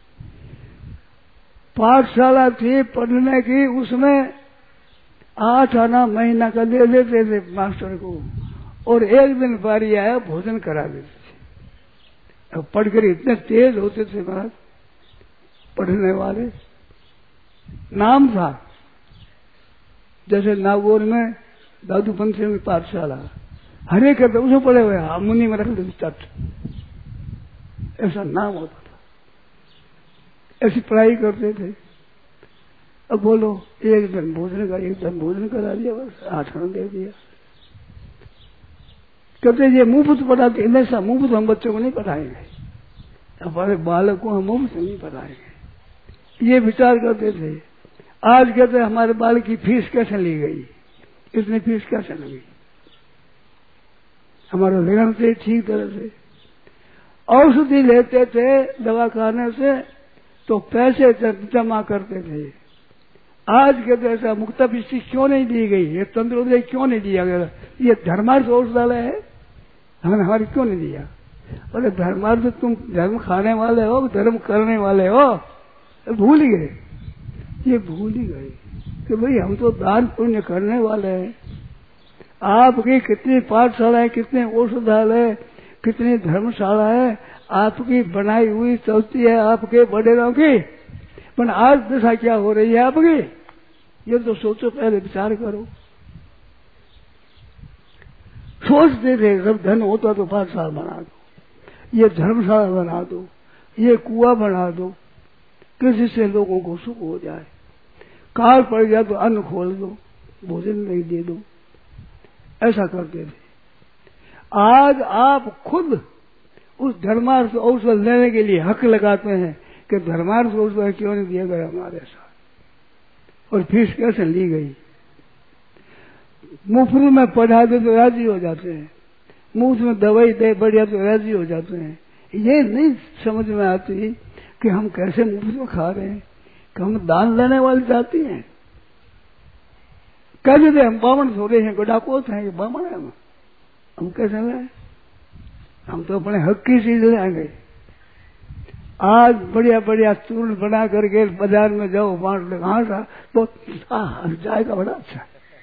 पाठशाला थी पढ़ने की, उसमें 8 आना महीना का दे देते थे मास्टर को, और एक दिन बारी आया भोजन करा देते थे। अब पढ़कर इतने तेज होते थे महाराज पढ़ने वाले। नाम था जैसे नागौर में दादू पंथी में पाठशाला, हरे करते उसमें पढ़े हुए मुनि में रख देते चट, ऐसा नाम होता था। ऐसी पढ़ाई करते थे। अब बोलो एक दिन भोजन करा दिया, बस 8 आना दे दिया। कहते ये मुफ्त पढ़ाते, ऐसा मुफ्त हम बच्चों को नहीं पढ़ाएंगे, हमारे बालक को हम मुफ्त नहीं पढ़ाएंगे। ये विचार करते थे। आज कहते हमारे बाल की फीस कैसे ली गई, इतनी फीस कैसे लगी, हमारा लगन से ठीक तरह से औषधि लेते थे दवा खाने से तो पैसे जमा करते थे। आज के तो ऐसा मुक्ता पुष्टि क्यों नहीं दी गई, ये तंत्रोदय क्यों नहीं दिया गया, ये धर्मार्थ औषधालय है, हमने हमारे क्यों नहीं दिया। बोले धर्मार्थ तुम धर्म खाने वाले हो, धर्म करने वाले हो, भूल ही गए, ये भूल ही गए कि भाई हम तो दान पुण्य करने वाले हैं। आपकी कितनी पाठशालाएं, कितने औषधालय, कितनी धर्मशाला है आपकी बनाई हुई चलती है आपके बड़ेरों की, पर आज दशा क्या हो रही है आपकी, ये तो सोचो, पहले विचार करो। सोचते थे जब धन होता तो पाठशाला बना दो, ये धर्मशाला बना दो, ये कुआं बना दो, किसी से लोगों को सुख हो जाए, काल पड़ गया तो अन्न खोल दो, भोजन नहीं दे दो, ऐसा करते थे। आज आप खुद उस धर्मार्थ औषध लेने के लिए हक लगाते हैं कि धर्मार्थ औषध क्यों नहीं दिया गया हमारे साथ, और फीस कैसे ली गई। मुफ्त में पढ़ा दे तो राजी हो जाते हैं, मुफ्त में दवाई दे बढ़िया तो राजी हो जाते हैं। ये नहीं समझ में आती कि हम कैसे मुफ्त में खा रहे हैं, कि हम दान लेने वाली जाती हैं। कहते थे हम बामण थोड़े हैं, डाकोत हैं, ये बामण है, हम कैसे लें, हम तो अपने हक की चीज ले आएंगे। आज बढ़िया बढ़िया चूर्ण बना करके बाजार में जाओ बांट लो, हाँ तो जाएगा बड़ा अच्छा,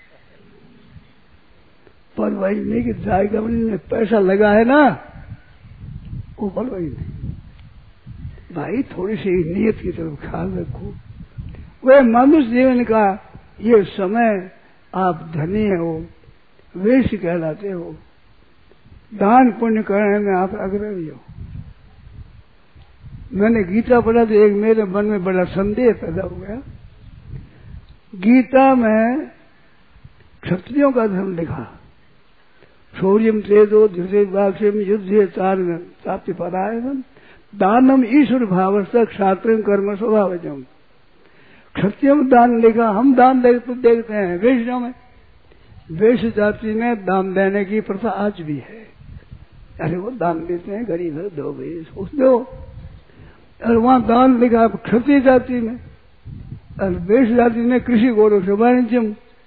पर वही नहीं कि जाएगा में पैसा लगा है ना, वो बल वही नहीं। भाई थोड़ी सी नियत की तरफ ख्याल रखो। वे मनुष्य जीवन का ये समय आप धनी हो, वेश कहलाते हो, दान पुण्य करने में आप अग्रणी हो। मैंने गीता पढ़ा तो एक मेरे मन में बड़ा संदेह पैदा हो गया। गीता में क्षत्रियों का धर्म लिखा, शौर्यम तेजो धृतिर्वाक्ष्यम युद्धे चाप्ति परायणम दानम ईश्वर भावस्य क्षात्रम कर्म स्वभावजम। क्षत्रियों में दान लिखा, हम दान देखते हैं वैश्यों में, वैश्य जाति में दान देने की प्रथा आज भी है। अरे वो दान देते हैं, गरीब है दो भाई सोच दो, और वहां दान लिखा क्षत्रिय जाति में, और वैश्य जाति में कृषि गौरव से वाणिज्यम।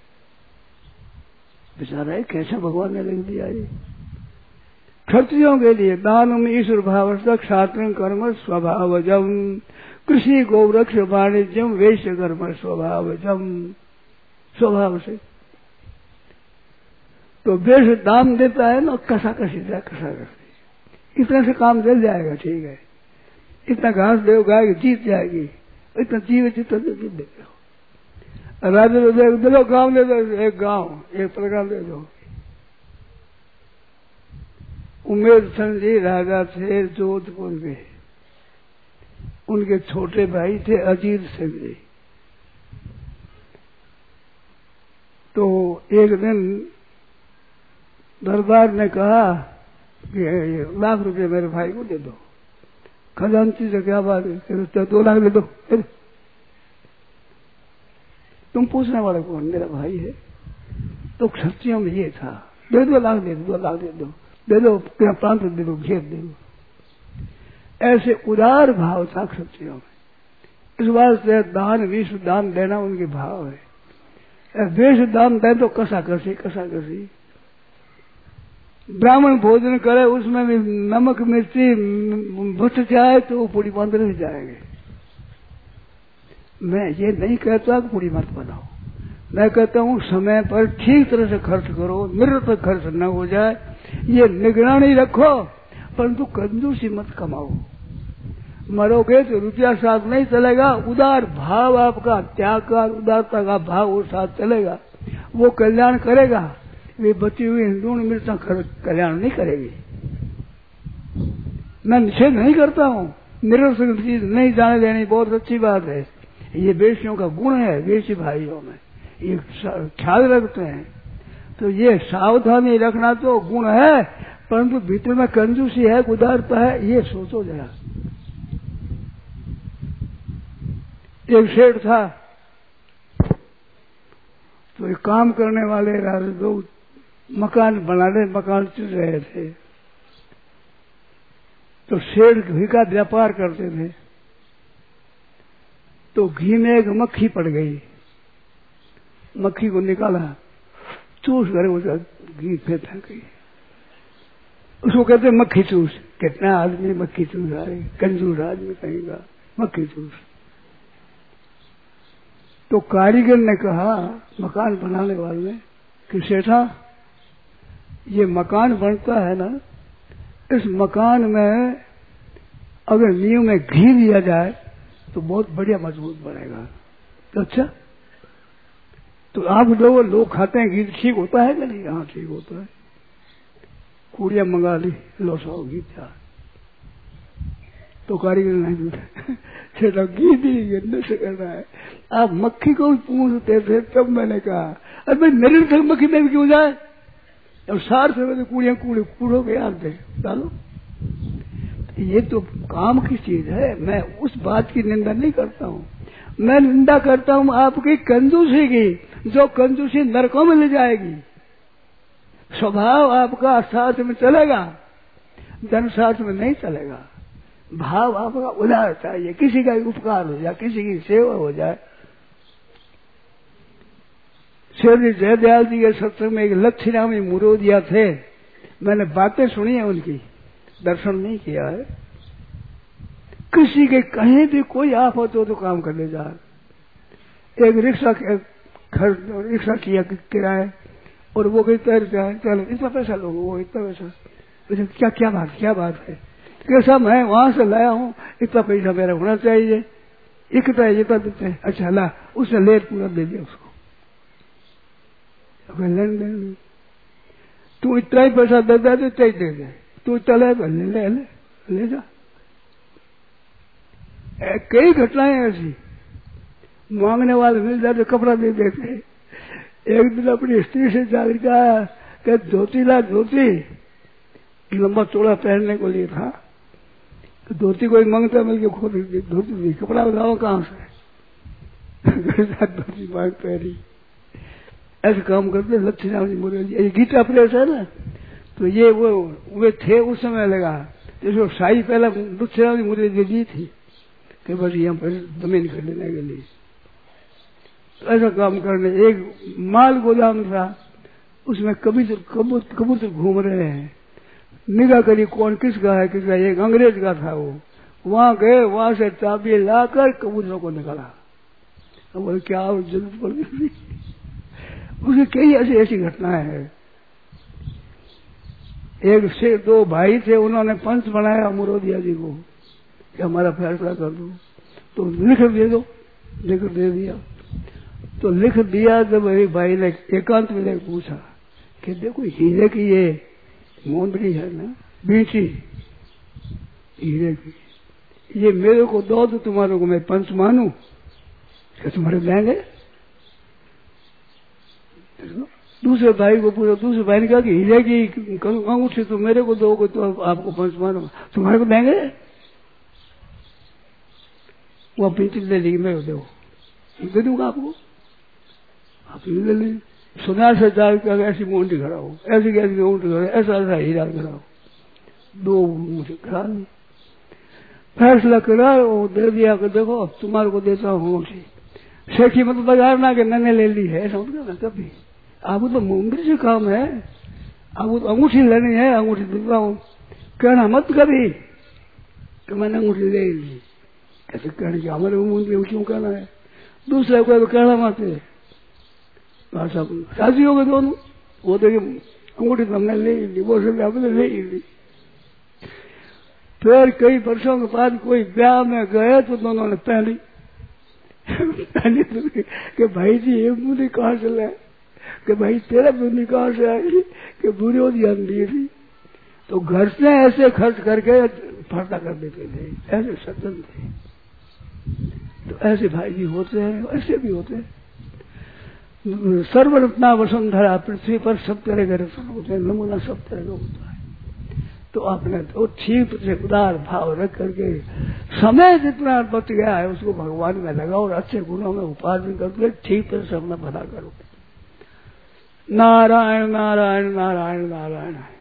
बेचारा है कैसे भगवान ने लिख दिया ये। क्षत्रियों के लिए दानम ईश्वर भाव क्षात्र कर्म स्वभावजम कृषि गौरक्ष वाणिज्यम वैश्य कर्म स्वभावजम, स्वभाव से। तो वैश्य दान देता है ना, कसा कसी जाए, कसा कसी इतना से काम चल जाएगा, ठीक है, इतना घास दे गाय जीत जाएगी, इतना जीव जितना जीत देते हो। राजा दे दो गांव दे दो, एक गांव एक प्रकार दे दो। उमेर चंद जी राजा थे जोधपुर में, उनके छोटे भाई थे अजीत सिंह जी। तो एक दिन दरबार ने कहा कि लाख रुपए मेरे भाई को दे दो। खजांची से क्या बात है, 2 लाख दे दो। तुम पूछने वाले कौन, मेरा भाई है। तो क्षत्रियों में ये था, दे 2 लाख दे दो, 2 लाख दे दो, दे दो प्रांत दे दो, घेर दे दो। ऐसे उदार भाव था क्षत्रियों में। इस बात से दान विश्व दान देना उनके भाव है। वेश दान दे तो कसा कसी, कसा कसी। ब्राह्मण भोजन करे उसमें भी नमक मिर्ची बच जाए तो वो पूरी बंद रह जाएंगे। मैं ये नहीं कहता कि पूरी मत बनाओ, मैं कहता हूँ समय पर ठीक तरह से खर्च करो, निरर्थक खर्च न हो जाए, ये निगरानी रखो, परंतु कंजूसी मत कमाओ। मरोगे तो रुपया साथ नहीं चलेगा, उदार भाव आपका, त्याग का उदारता का भाव वो साथ चलेगा, वो कल्याण करेगा। वे बची हुई लूण मिर्चा कल्याण नहीं करेगी। मैं निषेध नहीं करता हूँ, निरर्थक चीज नहीं जाने देनी बहुत अच्छी बात है, ये वेश्यों का गुण है। वेश्य भाइयों में ये ख्याल रखते हैं, तो ये सावधानी रखना तो गुण है, परंतु भीतर में कंजूसी है, उदारता है, ये सोचो जरा। एक सेठ था, तो एक काम करने वाले लोग मकान बनाने, मकान चल रहे थे। तो शेर घी का व्यापार करते थे। तो घी में एक मक्खी पड़ गई, मक्खी को निकाला, चूस कर वो घी पे फेंक गई। उसको कहते मक्खी चूस। कितना आदमी मक्खी चूस रहा है, कंजूस आदमी कहेगा मक्खी चूस। तो कारीगर ने कहा मकान बनाने वाले ने कि सेठा, ये मकान बनता है ना, इस मकान में अगर नींव में घी दिया जाए तो बहुत बढ़िया मजबूत बनेगा। तो अच्छा, तो आप लोग खाते हैं घी, ठीक होता है कि नहीं? हाँ ठीक होता है। कुड़िया मंगा ली, लो 100 घी था। तो कारीगर नहीं सेठा घी दी नशे करना है। आप मक्खी को भी पूछते थे, तब मैंने कहा अरे मेरे तक मक्खी में भी क्यों जाए, अब 60 रुपये कुड़िया कूड़ो के यार दे डालो। ये तो काम की चीज है। मैं उस बात की निंदा नहीं करता हूँ, मैं निंदा करता हूँ आपकी कंजूसी की, जो कंजूसी नरकों में ले जाएगी। स्वभाव आपका साथ में चलेगा, धन साथ में नहीं चलेगा। भाव आपका उदार चाहिए, किसी का उपकार हो जाए, किसी की सेवा हो जाए। श्री जयदयाल जी के सत्संग में एक लक्ष्मीनामी मुरोदिया थे, मैंने बातें सुनी है उनकी, दर्शन नहीं किया है। किसी के कहीं भी कोई आफत हो तो काम करने जा। एक रिक्शा किया किराए, और वो कहीं तैर जाए, चलो इतना पैसा लो, वो इतना पैसा, क्या बात है कैसा, मैं वहां से लाया हूँ, इतना पैसा मेरा होना चाहिए, इतना इतना देते हैं। अच्छा ला, उसने लेट पूरा दे दिया उसको। लेन तू इतना ही पैसा दे दे तो चाहिए दे दे, तू इतना ले जा। कई घटनाएं ऐसी, मांगने वाले मिल जाते कपड़ा दे देते। एक दिन अपनी स्त्री से जाकर कहा धोती ला, धोती लंबा चौड़ा पहनने को लिए था। तो धोती कोई मांगता मिल के खोद धोती दी, कपड़ा लगाओ कहाँ से धोती मांग पहनी। ऐसे काम करते लक्ष्मीनारायण जी बोले, ये गीता प्रेस है ना, तो ये वो थे उस समय लगा, जिसको शाही पहला लक्ष्मीनारायण जी मुझे दी थी कि बस यहाँ पर जमीन खरीदने के लिए। तो ऐसा काम करने, एक माल गोदाम था, उसमें कबूतर घूम रहे हैं, निगाह करी कौन किसका है किसका, एक अंग्रेज का था वो। वहां गए, वहां से चाबी लाकर कबूतरों को निकाला। अब बोले क्या जरूरत पड़ गई। उसकी कई ऐसी घटनाएं हैं। एक से 2 भाई थे, उन्होंने पंच बनाया मुरोदिया जी को कि हमारा फैसला कर दो, तो लिख दे दो, लिख दे दिया। तो लिख दिया, जब एक भाई ने एकांत में पूछा कि देखो हीरे की ये मोंदरी है ना, बीची हीरे की, ये मेरे को दो तो तुम्हारे को मैं पंच मानू, क्या तुम्हारे देंगे? दूसरे भाई को पूछा, दूसरे भाई ने कहा कि हीरे की अंगूठी तो मेरे को दोगे तो आपको पंच मानो, तुम्हारे को देंगे? वो बीची ले ली, मैं दे दूंगा आपको, आप ले ली। सुनार से जाकर ऐसी मोंटी खड़ा हो, ऐसी कैसी मोंटी खड़ा, ऐसा हीरा खड़ा हो, 2 मुझे खड़ा नहीं। फैसला करा, वो दे दिया कि देखो अब तुम्हारे को देता हूँ अंगूठी। सेठी मत बाजार ना कि मैंने ले ली है, ऐसा ना कभी। आपको तो मुंबई से काम है, आपको तो अंगूठी लेनी है, अंगूठी देता हूँ। कहना मत कभी कि मैंने अंगूठी ले ली, कैसे कहने की हमारे मुंबई क्यों कहना है। दूसरा कोई कहना मत है, शादी हो गए दोनों, वो देखिए अंगूठी तो हमने ले ली, वो सब हमने ले ली। फिर कई वर्षों के बाद कोई ब्याह में गए तो दोनों ने पहनी कि भाई जी ये मुझे कहाँ से लाए, कि भाई तेरा बुद्धि कहाँ से आई, कि बुरी हो दी थी। तो घर से ऐसे खर्च करके फर्दा कर देते थे, ऐसे सज्जन थे। तो ऐसे भाई जी होते हैं, ऐसे भी होते हैं। सर्वरत्ना वसुंधरा, पृथ्वी पर सब तरह के रत्न होते हैं, नमूना सब तरह का होता है। तो आपने तो ठीक से उदार भाव रख करके समय जितना बच गया है उसको भगवान में लगाओ और अच्छे गुणों में उपार्जन करके ठीक तरह से अपना भला करो। नारायण नारायण नारायण नारायण है।